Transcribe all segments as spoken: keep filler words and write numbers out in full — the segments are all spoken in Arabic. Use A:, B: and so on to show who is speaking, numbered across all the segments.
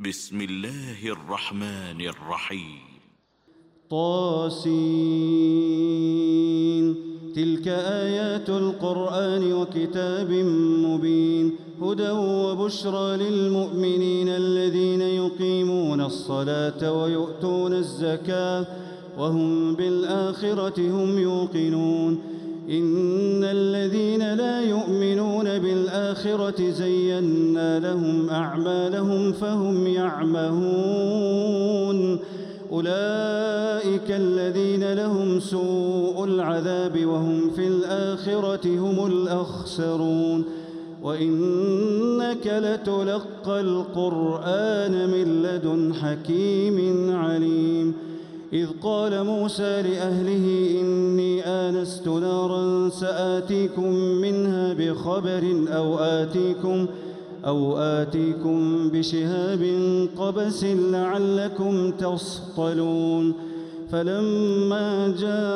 A: بسم الله الرحمن الرحيم.
B: طاسين. تلك آيات القرآن وكتاب مبين، هدى وبشرى للمؤمنين الذين يقيمون الصلاة ويؤتون الزكاة وهم بالآخرة هم يوقنون. إن الذين لا يؤمنون بالآخرة زينا لهم أعمالهم فهم يعمهون. أولئك الذين لهم سوء العذاب وهم في الآخرة هم الأخسرون. وإنك لتلقى القرآن من لدن حكيم عليم. إذ قال موسى لأهله إني آنست نارا سآتيكم منها بخبر أو آتيكم أو آتيكم بشهاب قبس لعلكم تصطلون. فلما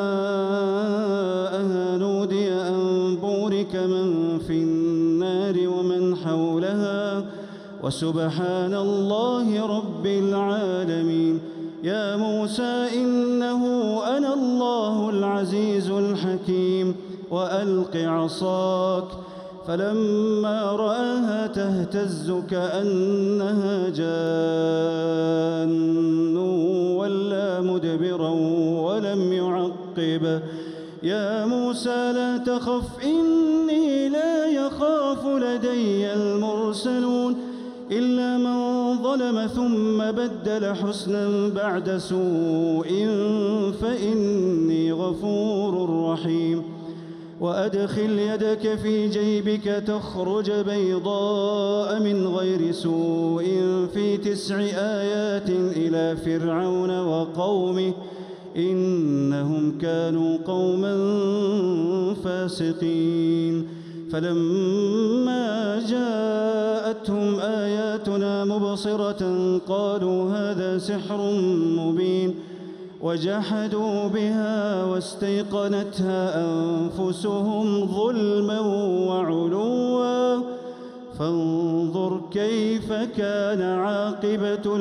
B: جاءها نودي أن بورك من في النار ومن حولها وسبحان الله رب العالمين. يا موسى إنه أنا الله العزيز الحكيم وألق عصاك. فلما رآها تهتز كأنها جان ولا مدبرا ولم يعقب. يا موسى لا تخف إني لا يخاف لدي المرسلون إلا من ظلم ثم بدل حسنا بعد سوء فإني غفور رحيم. وأدخل يدك في جيبك تخرج بيضاء من غير سوء في تسع آيات إلى فرعون وقومه إنهم كانوا قوما فاسقين. فلما جاءتهم آياتنا مبصرة قالوا هذا سحر مبين وجحدوا بها واستيقنتها أنفسهم ظلما وعلوا فانظر كيف كان عاقبة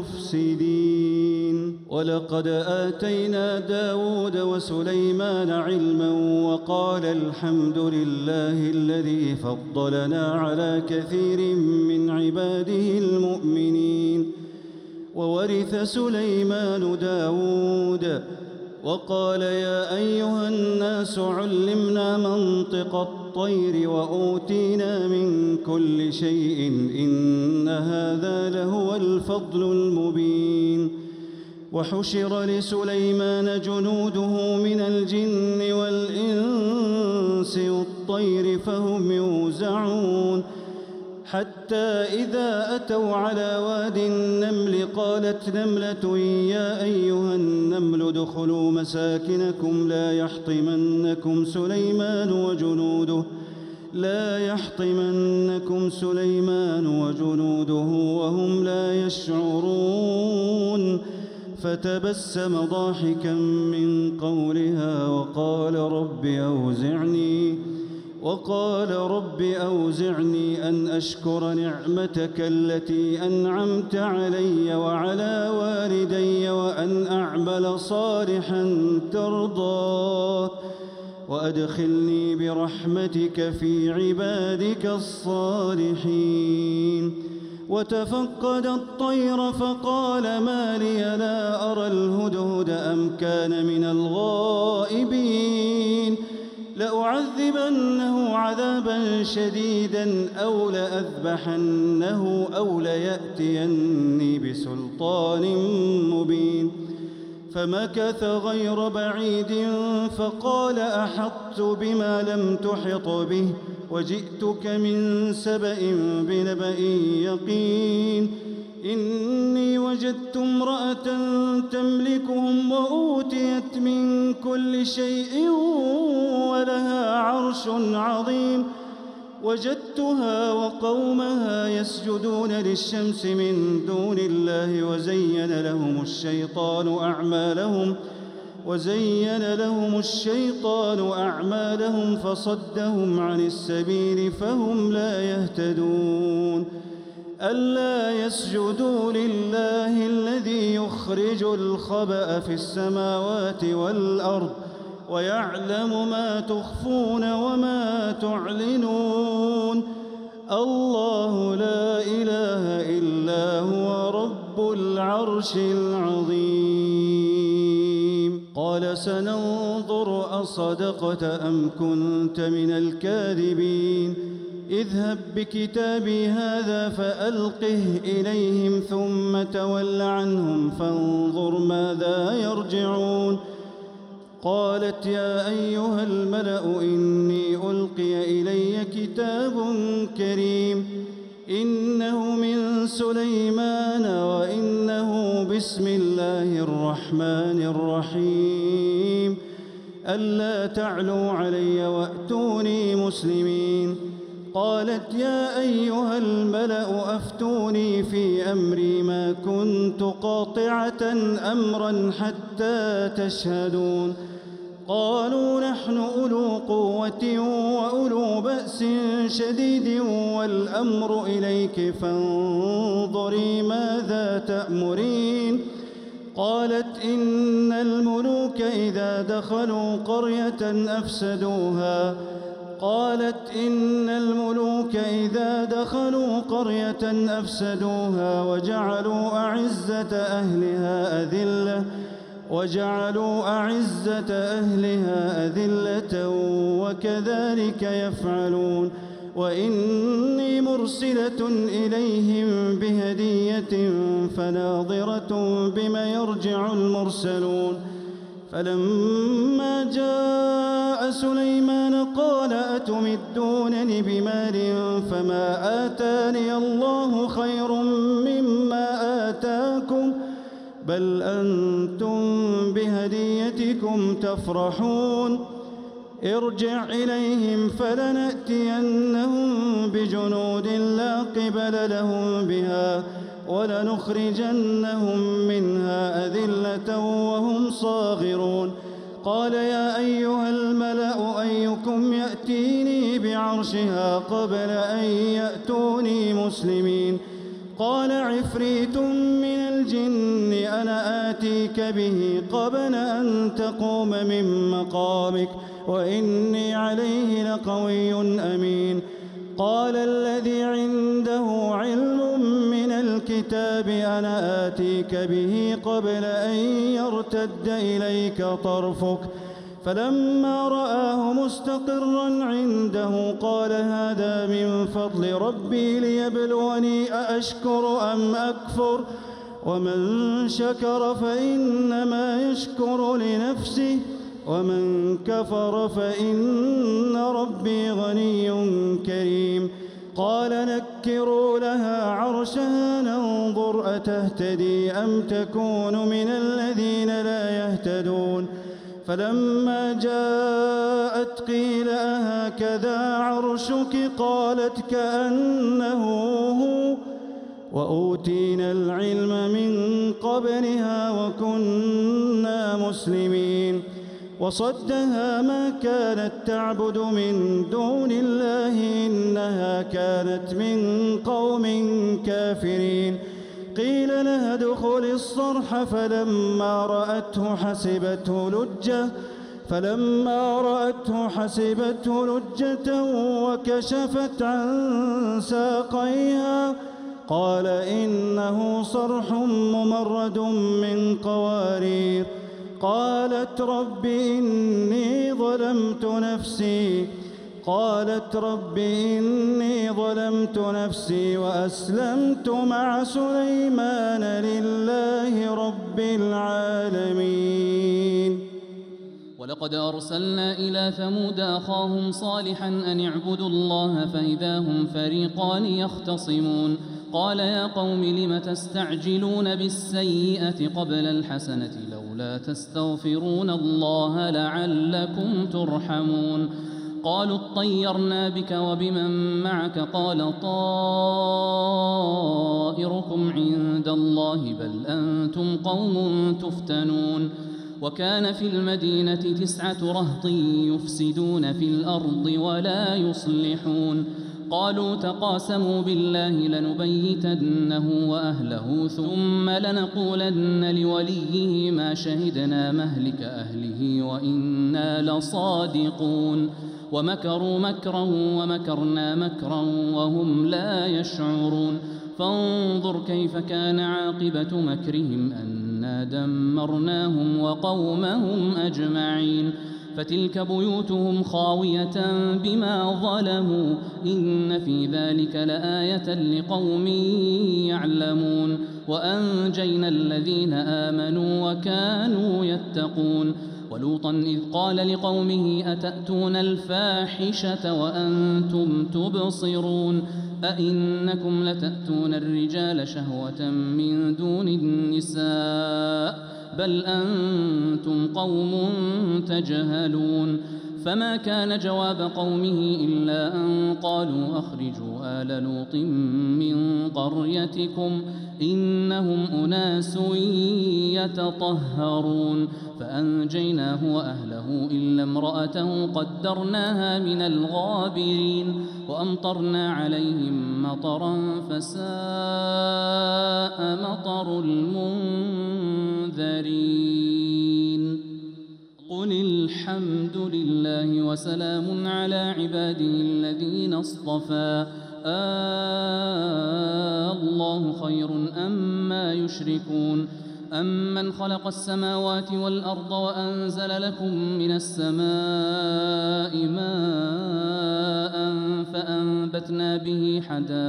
B: المفسدين. ولقد آتينا داود وسليمان علما وقال الحمد لله الذي فضلنا على كثير من عباده المؤمنين. وورث سليمان داود وقال يا أيها الناس علمنا منطق الطير وأوتينا من كل شيء إن هذا لهو الفضل المبين. وحشر لسليمان جنوده من الجن والإنس والطير فهم يوزعون حتى إذا أتوا على واد النمل قالت نملة يا أيها النمل ادخلوا مساكنكم لا يحطمنكم سليمان وجنوده لا يحطمنكم سليمان وجنوده وهم لا يشعرون. فتبسم ضاحكا من قولها وقال رب أوزعني وقال رب أوزعني أن أشكر نعمتك التي أنعمت علي وعلى والدي وأن أعمل صالحا ترضاه وأدخلني برحمتك في عبادك الصالحين. وتفقد الطير فقال ما لي لا أرى الهدهد أم كان من الغائبين لأعذبنه عذابا شديدا أو لأذبحنه أو ليأتيني بسلطان مبين. فمكث غير بعيد فقال أحطت بما لم تحط به وجئتك من سبأ بنبأ يقين. إني وجدت امرأة تملكهم وأوتيت من كل شيء ولها عرش عظيم. وجدتها وقومها يسجدون للشمس من دون الله وزين لهم الشيطان أعمالهم وزين لهم الشيطان أعمالهم فصدهم عن السبيل فهم لا يهتدون. ألا يسجدوا لله الذي يخرج الخبأ في السماوات والأرض ويعلم ما تخفون وما تعلنون الله لا إله إلا هو رب العرش العظيم. قال سننظر أصدقت أم كنت من الكاذبين اذهب بكتابي هذا فألقه إليهم ثم تول عنهم فانظر ماذا يرجعون. قالت يا أيها الملأ إني ألقي إلي كتاب كريم إنه من سليمان وإنه بسم الله الرحمن الرحيم ألا تعلوا علي وأتوني مسلمين. قالت يا أيها الملأ أفتوني في أمري ما كنت قاطعة أمرا حتى تشهدون. قالوا نحن أولو قوة وأولو بأس شديد والأمر إليك فانظري ماذا تأمرين. قالت إن الملوك إذا دخلوا قرية أفسدوها قالت إن الملوك إذا دخلوا قرية أفسدوها وجعلوا أعزة أهلها أذلة وجعلوا أعزة أهلها أذلة وكذلك يفعلون. وإني مرسلة إليهم بهدية فناظرة بما يرجع المرسلون. فلما جاء سليمان قال أتمدونني بمال فما آتاني الله خير مما آتاكم بل أنتم بهديتكم تفرحون. ارجع إليهم فلنأتينهم بجنود لا قبل لهم بها ولنخرجنهم منها أذلة وهم صاغرون. قال يا أيها الملأ أيكم يأتيني بعرشها قبل أن يأتوني مسلمين. قال عفريت من الجن أنا آتيك به قبل أن تقوم من مقامك وإني عليه لقوي أمين. قال الذي عنده علم من الكتاب أنا آتيك به قبل أن يرتد إليك طرفك فلما رآه مستقرا عنده قال هذا من فضل ربي ليبلوني أأشكر أم أكفر ومن شكر فإنما يشكر لنفسه ومن كفر فإن ربي غني كريم. قال نكروا لها عرشها ننظر أتهتدي أم تكون من الذين لا يهتدون. فلما جاءت قيل أهكذا عرشك قالت كأنه هو وأوتينا العلم من قبلها وكنا مسلمين. وصدها ما كانت تعبد من دون الله إنها كانت من قوم كافرين. قيل لها ادخل الصرح فلما رأته حسبته لجة فلما رأته حسبته لجة وكشفت عن ساقيها قال إنه صرح ممرد من قوارير. قالت رب إني ظلمت نفسي قالت رب إني ظلمت نفسي وأسلمت مع سليمان لله رب العالمين.
C: ولقد أرسلنا إلى ثمود أخاهم صالحا أن اعبدوا الله فإذا هم فريقان يختصمون. قال يا قوم لم تستعجلون بالسيئة قبل الحسنة لولا تستغفرون الله لعلكم ترحمون. قالوا اطيرنا بك وبمن معك قال طائركم عند الله بل أنتم قوم تفتنون. وكان في المدينة تسعة رهط يفسدون في الأرض ولا يصلحون. قالوا تقاسموا بالله لنبيتنه وأهله ثم لنقولن لوليه ما شهدنا مهلك أهله وإنا لصادقون ومكروا مكرا ومكرنا مكرا وهم لا يشعرون فانظر كيف كان عاقبة مكرهم أنا دمرناهم وقومهم أجمعين فتلك بيوتهم خاوية بما ظلموا إن في ذلك لآية لقوم يعلمون وأنجينا الذين آمنوا وكانوا يتقون ولوطا إذ قال لقومه أتأتون الفاحشة وأنتم تبصرون أئنكم لتأتون الرجال شهوة من دون النساء بل أنتم قوم تجهلون فما كان جواب قومه إلا أن قالوا أخرجوا آل لوط من قريتكم إنهم أناس يتطهرون فأنجيناه وأهله إلا امرأته قدرناها من الغابرين وأمطرنا عليهم مطرا فساء مطر المنذرين قل الحمد لله وسلام على عباده الذين اصطفى آه الله خير أما يشركون أمن خلق السماوات والأرض وأنزل لكم من السماء ماء فأنبتنا به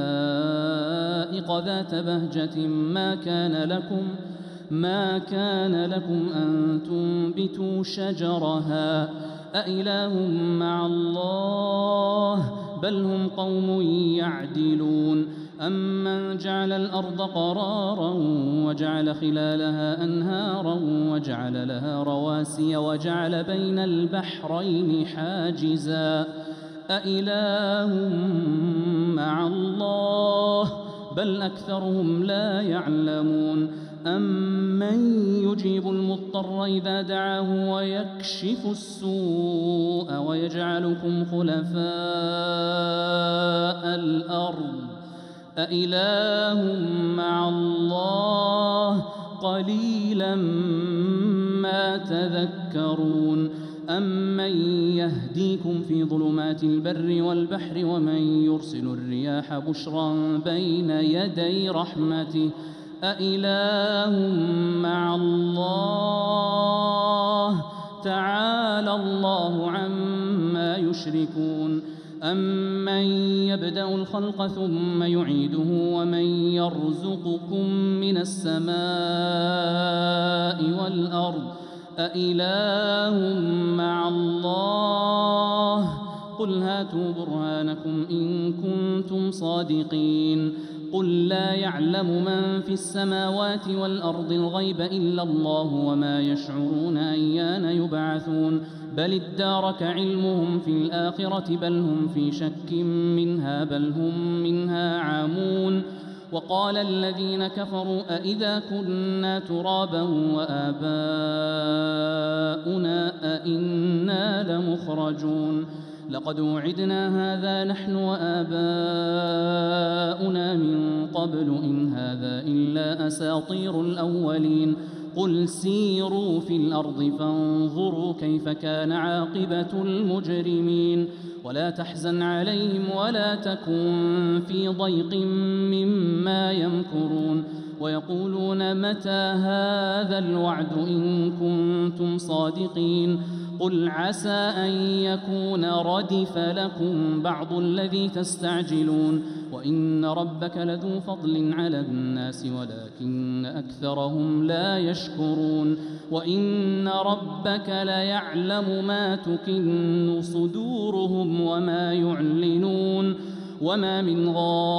C: حدائق ذات بهجة ما كان لكم ما كان لكم أن تنبتوا شجرها أإله مع الله بل هم قوم يعدلون أمن جعل الأرض قرارا وجعل خلالها أنهارا وجعل لها رواسي وجعل بين البحرين حاجزا أإله مع الله بل أكثرهم لا يعلمون أمن يجيب المضطر إذا دعاه ويكشف السوء ويجعلكم خلفاء الأرض أإله مع الله قليلا ما تذكرون أمن يهديكم في ظلمات البر والبحر ومن يرسل الرياح بشرا بين يدي رحمته أإله مع الله تعالى الله عما يشركون أمن يبدأ الخلق ثم يعيده ومن يرزقكم من السماء والأرض أإله مع الله قل هاتوا برهانكم إن كنتم صادقين قل لا يعلم من في السماوات والأرض الغيب إلا الله وما يشعرون أيان يبعثون بل ادارك علمهم في الآخرة بل هم في شك منها بل هم منها عامون وقال الذين كفروا أإذا كنا ترابا وآباؤنا أإنا لمخرجون لقد وعدنا هذا نحن وآباؤنا من قبل إن هذا إلا أساطير الأولين قل سيروا في الأرض فانظروا كيف كان عاقبة المجرمين ولا تحزن عليهم ولا تكن في ضيق مما يمكرون ويقولون متى هذا الوعد إن كنتم صادقين قل عسى أن يكون ردف لكم بعض الذي تستعجلون وإن ربك لذو فضل على الناس ولكن أكثرهم لا يشكرون وإن ربك ليعلم ما تكن صدورهم وما يعلنون وما من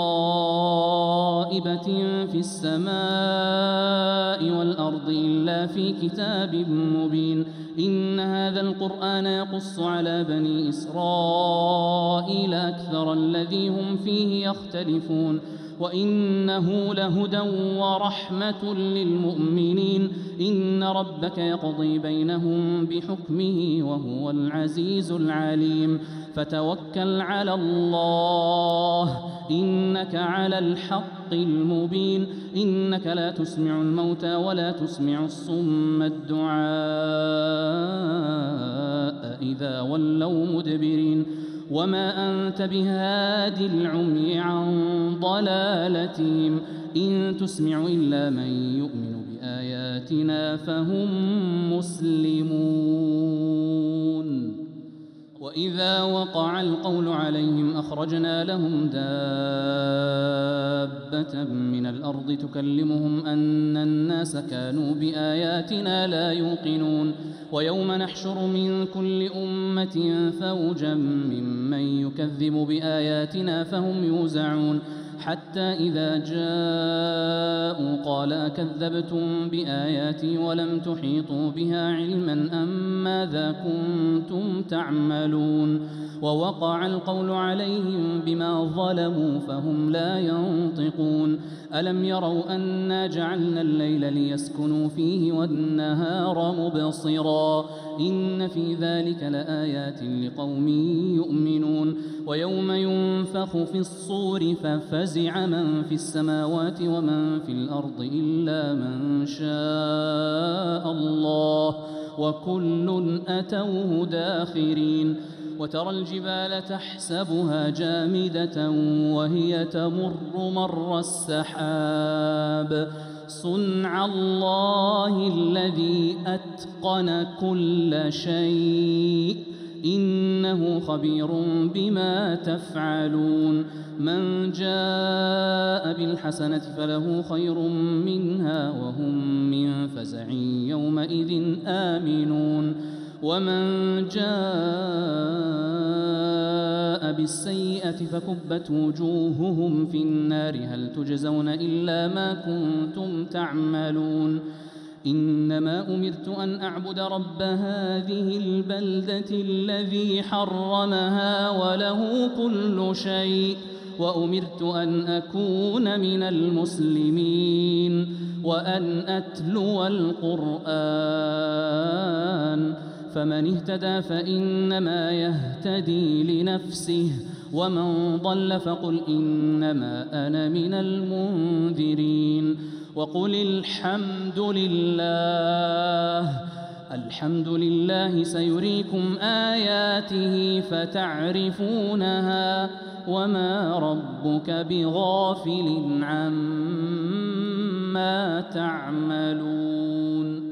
C: غائبة في السماء والأرض إلا في كتاب مبين إن هذا القرآن يقص على بني إسرائيل أكثر الذي هم فيه يختلفون وإنه لهدى ورحمة للمؤمنين إن ربك يقضي بينهم بحكمه وهو العزيز العليم فتوكل على الله إنك على الحق المبين إنك لا تسمع الموتى ولا تسمع الصم الدعاء إذا ولوا مدبرين وما أنت بهاد العمي عن ضلالتهم إن تسمع إلا من يؤمن بآياتنا فهم مسلمون وإذا وقع القول عليهم أخرجنا لهم دابة من الأرض تكلمهم أن الناس كانوا بآياتنا لا يوقنون ويوم نحشر من كل أمة فوجا ممن يكذب بآياتنا فهم يوزعون حتى إذا جاءوا قال كذبتم بآياتي ولم تحيطوا بها علما أم ماذا كنتم تعملون ووقع القول عليهم بما ظلموا فهم لا ينطقون ألم يروا أنا جعلنا الليل ليسكنوا فيه والنهار مبصرا إن في ذلك لآيات لقوم يؤمنون ويوم ينفخ في الصور ففزع من في السماوات ومن في الأرض إلا من شاء الله وكل أتوه داخرين وترى الجبال تحسبها جامدة وهي تمر مر السحاب صنع الله الذي أتقن كل شيء إنه خبير بما تفعلون من جاء بالحسنة فله خير منها وهم من فزع يومئذ آمنون ومن جاء بالسيئة فكبت وجوههم في النار هل تجزون إلا ما كنتم تعملون إنما أمرت أن أعبد رب هذه البلدة الذي حرمها وله كل شيء وأمرت أن أكون من المسلمين وأن أتلو القرآن فمن اهتدى فإنما يهتدي لنفسه ومن ضل فقل إنما أنا من المنذرين وقل الحمد لله الحمد لله سيريكم آياته فتعرفونها وما ربك بغافل عما تعملون